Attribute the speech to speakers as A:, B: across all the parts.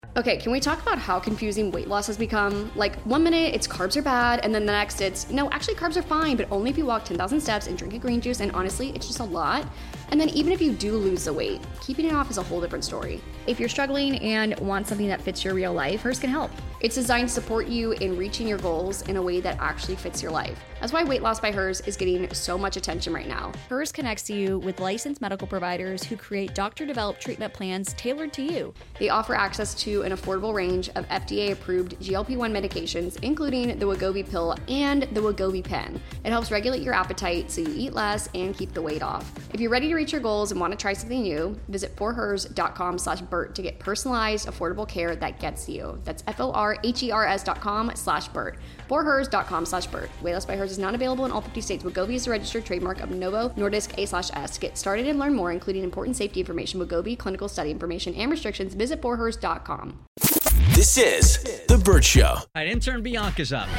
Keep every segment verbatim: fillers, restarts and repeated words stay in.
A: Okay, can we talk about how confusing weight loss has become? Like, one minute it's carbs are bad, and then the next it's, no, actually carbs are fine, but only if you walk ten thousand steps and drink a green juice, and honestly, it's just a lot. And then even if you do lose the weight, keeping it off is a whole different story.
B: If you're struggling and want something that fits your real life, Hers can help.
A: It's designed to support you in reaching your goals in a way that actually fits your life. That's why Weight Loss by Hers is getting so much attention right now.
B: Hers connects you with licensed medical providers who create doctor-developed treatment plans tailored to you.
A: They offer access to an affordable range of F D A-approved G L P one medications, including the Wegovy pill and the Wegovy pen. It helps regulate your appetite so you eat less and keep the weight off. If you're ready to reach your goals and want to try something new, visit forhers.com slash Bert to get personalized, affordable care that gets you. That's F-O-R-H-E-R-S dot com slash Bert. forhers.com slash Bert. Weight Loss by Hers is not available in all fifty states. Wegovy is a registered trademark of Novo Nordisk A slash S. To get started and learn more, including important safety information, Wegovy, clinical study information, and restrictions, visit forhers dot com.
C: This is The Bert Show.
D: All right, intern Bianca's up.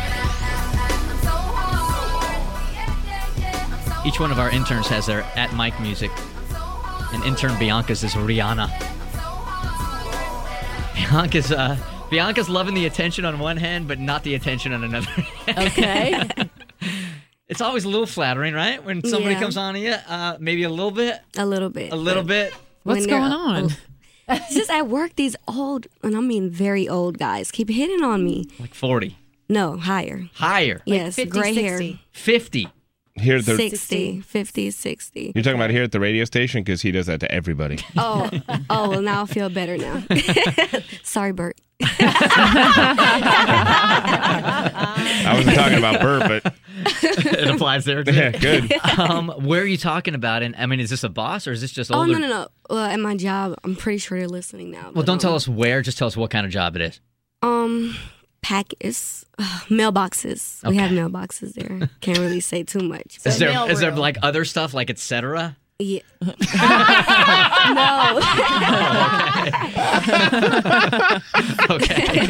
D: Each one of our interns has their at Mike music. And intern Bianca's is Rihanna. Bianca's uh, Bianca's loving the attention on one hand, but not the attention on another.
E: Okay.
D: It's always a little flattering, right? When somebody
F: Yeah.
D: comes on to you, uh, maybe a little bit,
F: A little bit.
D: a little bit.
E: What's
F: When they're-
E: going on?
F: It's just at work, these old, and I mean very old guys keep hitting on me.
D: Like forty.
F: No, higher.
D: Higher.
F: Yes,
G: fifty,
F: gray
G: sixty.
F: hair.
D: fifty.
H: Here at the,
F: sixty, fifty, sixty.
H: you're talking about here at the radio station because he does that to everybody.
F: Oh, oh, well, now I feel better now. Sorry, Bert.
H: I wasn't talking about Bert, but
D: It applies there too.
H: yeah, good.
D: Um, where are you talking about? And I mean, is this a boss or is this just
F: Oh,
D: older?
F: no, no, no. Well, at my job, I'm pretty sure they're listening now.
D: Well,
F: but,
D: don't
F: um,
D: tell us where. Just tell us what kind of job it is.
F: Um, pack is uh, mailboxes. We
D: Okay.
F: have mailboxes there. Can't really say too much.
D: Is there
G: mail
D: is there
G: room.
D: like other stuff like et cetera?
F: Yeah.
D: Okay.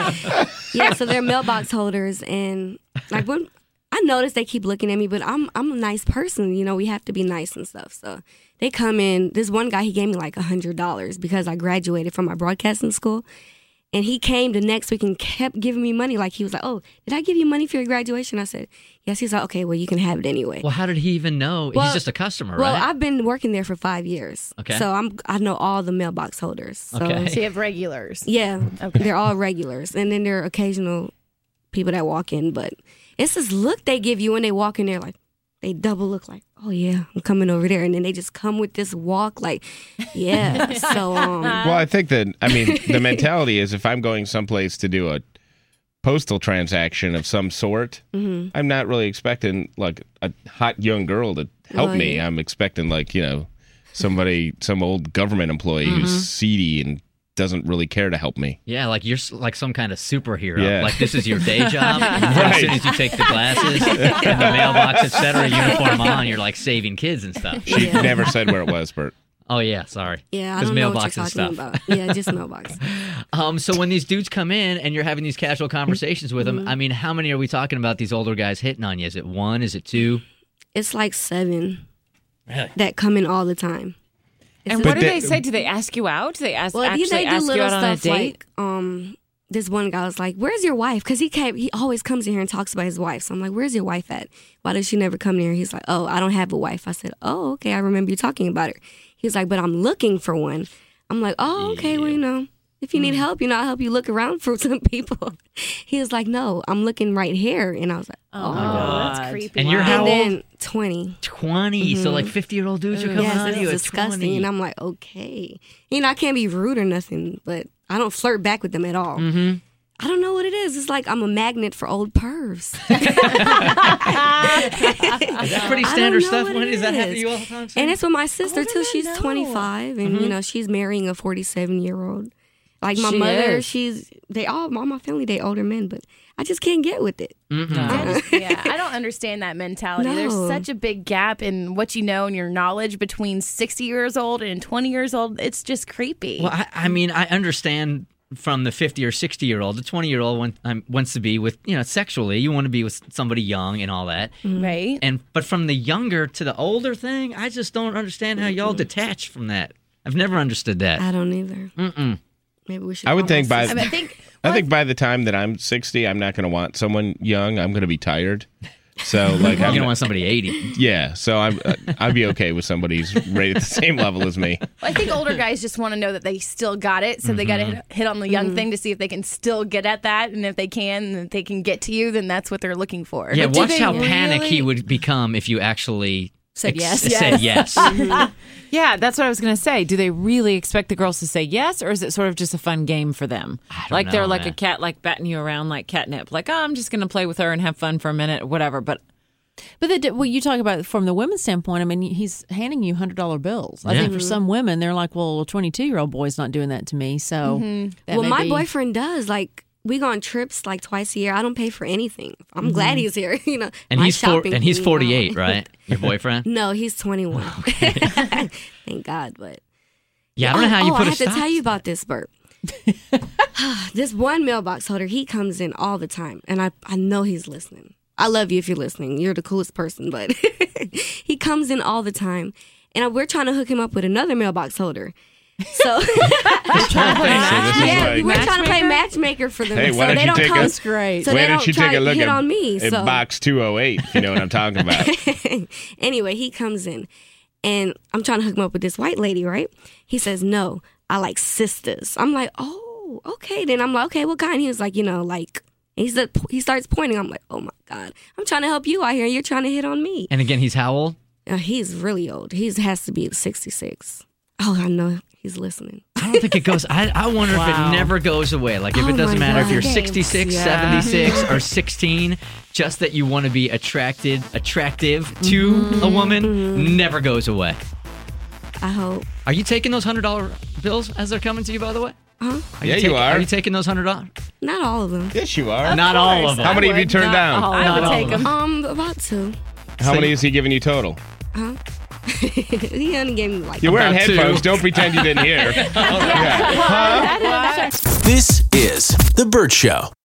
F: Yeah, so they're mailbox holders, and like when I notice they keep looking at me, but I'm I'm a nice person, you know. We have to be nice and stuff. So they come in. This one guy, he gave me like a hundred dollars because I graduated from my broadcasting school, and he came the next week and kept giving me money. Like he was like, "Oh, did I give you money for your graduation?" I said, "Yes." He's like, "Okay, well, you can have it anyway."
D: Well, how did he even know?
F: Well-
D: He's just a customer,
F: Well,
D: right?
F: I've been working there for five years,
D: Okay.
F: so I'm I know all the mailbox holders. So,
D: Okay.
G: So you have regulars.
F: yeah,
G: Okay.
F: they're all regulars, and then there are occasional people that walk in. But it's this look they give you when they walk in there, like they double look, like, "Oh yeah, I'm coming over there," and then they just come with this walk, like, yeah. So um,
H: Well, I think that, I mean, the mentality is if I'm going someplace to do a postal transaction of some sort,
F: mhm.
H: I'm not really expecting like a hot young girl to help
F: Well,
H: me.
F: yeah.
H: I'm expecting like, you know, somebody, some old government employee who's seedy and doesn't really care to help me.
D: yeah, like you're s- like some kind of superhero.
H: Yeah.
D: Like this is your day job. And As
H: Right.
D: soon as you take the glasses and the mailbox, et cetera, uniform on, you're like saving kids and stuff.
H: She never said where it was, Bert.
D: Oh yeah, sorry.
F: yeah, I
D: Because
F: don't know what
D: mailbox
F: you're
D: and
F: talking
D: stuff.
F: about. Yeah, just mailbox.
D: Um, so when these dudes come in and you're having these casual conversations with
F: Mm-hmm.
D: them, I mean, how many are we talking about? These older guys hitting on you? Is it one? Is it two?
F: It's like seven
D: Really?
F: that come in all the time. It's
G: And
F: a-
G: what do
H: But
G: they
H: they-
G: say? Do they ask you out? Do they ask
F: Well,
G: actually
F: you they do
G: ask you
F: little
G: out on a
F: stuff
G: date?
F: like um. This one guy was like, "Where's your wife?" Because he came, he always comes in here and talks about his wife. So I'm like, "Where's your wife at? Why does she never come in here?" He's like, "Oh, I don't have a wife." I said, "Oh, okay, I remember you talking about her." He was like, "But I'm looking for one." I'm like, "Oh, okay, well, you know, if you need help, you know, I'll help you look around for some people." He was like, "No, I'm looking right here," and I was like,
G: Oh,
F: "Oh."
G: my God. That's creepy.
D: And you're
G: Wow.
D: how
F: And
D: old?
F: then twenty.
D: twenty. So like fifty-year-old dudes are coming
F: Yes,
D: on
F: it's
D: to you at
F: disgusting.
D: twenty.
F: And I'm like, okay. You know, I can't be rude or nothing, but I don't flirt back with them at all.
D: Mm-hmm.
F: I don't know what it is. It's like I'm a magnet for old pervs.
D: Is that pretty
F: I don't
D: standard
F: know
D: stuff?
F: what
D: When
F: it
D: is that happen to
F: is.
D: you all the time?
F: And it's with my sister
G: I did
F: too.
G: not
F: She's
G: know.
F: twenty-five, and
D: Mm-hmm.
F: you know she's marrying a forty-seven year old. Like my
G: She
F: mother,
G: is.
F: she's they all all my family they older men, but I just can't get with it.
D: Mhm.
G: I just- yeah, I don't understand that mentality.
F: No.
G: There's such a big gap in what you know and your knowledge between sixty years old and twenty years old. It's just creepy.
D: Well, I, I mean, I understand from the fifty or sixty year old. The twenty year old want, um, wants to be with, you know, sexually. You want to be with somebody young and all that.
G: Right?
D: And but from the younger to the older thing, I just don't understand how y'all detach from that. I've never understood that.
F: I don't either.
D: Mm-mm.
F: maybe we should.
H: I would think by
G: I, mean, I think
H: I think by the time that I'm sixty, I'm not going to want someone young. I'm going to be tired. So like,
D: You're
H: I'm
D: gonna want somebody eighty.
H: Yeah, so I'm uh, I'd be okay with somebody who's right at the same level as me.
G: I think older guys just want to know that they still got it, so mm-hmm. they got to hit, hit on the young mm-hmm. thing to see if they can still get at that, and if they can, and if they can get to you, then that's what they're looking for.
D: Yeah,
G: But
D: watch how
G: really...
D: panic he would become if you actually
E: said yes.
D: Ex- said yes.
E: mm-hmm. Yeah, that's what I was going to say. Do they really expect the girls to say yes, or is it sort of just a fun game for them?
D: I don't
E: like
D: know,
E: they're like
D: man.
E: a cat, like batting you around like catnip. Like, oh, I'm just going to play with her and have fun for a minute, or whatever. But
I: But the, what you talk about from the women's standpoint, I mean, he's handing you one hundred dollar bills. I
D: Yeah.
I: think for some women, they're like, well, a twenty-two-year-old boy's not doing that to me. So,
F: Mm-hmm.
I: that
F: well,
I: may
F: my
I: be-
F: boyfriend does. Like, we go on trips like twice a year. I don't pay for anything. I'm
I: Mm-hmm.
F: glad he's here. You know,
D: And
F: my
D: he's four,
F: shopping
D: and he's
F: fee,
D: forty-eight,
F: wow.
D: right? Your boyfriend?
F: No, he's twenty-one. Thank God, but
D: Yeah, I don't know how you
F: oh,
D: put
F: I
D: a
F: have to
D: stop
F: tell you about this, Bert. This one mailbox holder, he comes in all the time, and I, I know he's listening. I love you if you're listening. You're the coolest person, but he comes in all the time, and we're trying to hook him up with another mailbox holder. So,
H: So this is
F: yeah,
H: like,
F: we're trying to play matchmaker for them.
H: Hey,
F: so
H: why don't
F: they
H: you
F: don't
H: take
F: come.
H: a-
I: That's great.
F: So
H: why
F: they
H: don't
F: don't
H: you
F: try
H: take a
F: to
H: look
F: hit
H: at,
F: on me.
H: at
F: So
H: box two oh eight, if you know what I'm talking about?
F: anyway, he comes in, and I'm trying to hook him up with this white lady, right? He says, no, I like sisters. I'm like, oh, okay. Then I'm like, okay, what kind? He was like, you know, like, he said, he starts pointing. I'm like, oh my God, I'm trying to help you out here, and you're trying to hit on me.
D: And again, he's how old?
F: Uh, he's really old. He has to be sixty-six. Oh, I know he's listening.
D: I don't think it goes. I, I wonder
I: Wow.
D: if it never goes away. Like if
F: Oh
D: it doesn't
F: my
D: matter if
F: God.
D: you're
G: Games.
D: sixty-six,
I: Yeah.
D: seventy-six, or sixteen, just that you want to be attracted, attractive to
F: Mm-hmm.
D: a woman, never goes away.
F: I hope.
D: Are you taking those hundred dollar bills as they're coming to you? By the way,
F: Huh?
D: are
H: Yeah,
D: you,
H: you
D: taking-
H: are.
D: Are you taking those hundred dollars?
F: Not all of them.
H: Yes, you are.
D: Not all of them.
H: How many have you turned down?
G: I would
D: Not
G: take
D: all
G: them.
F: Um, about two.
H: How many is he giving you total?
F: He only gave me like.
H: You're wearing
D: About two.
H: headphones. Don't pretend you didn't hear. Yeah.
C: This is The Burt Show.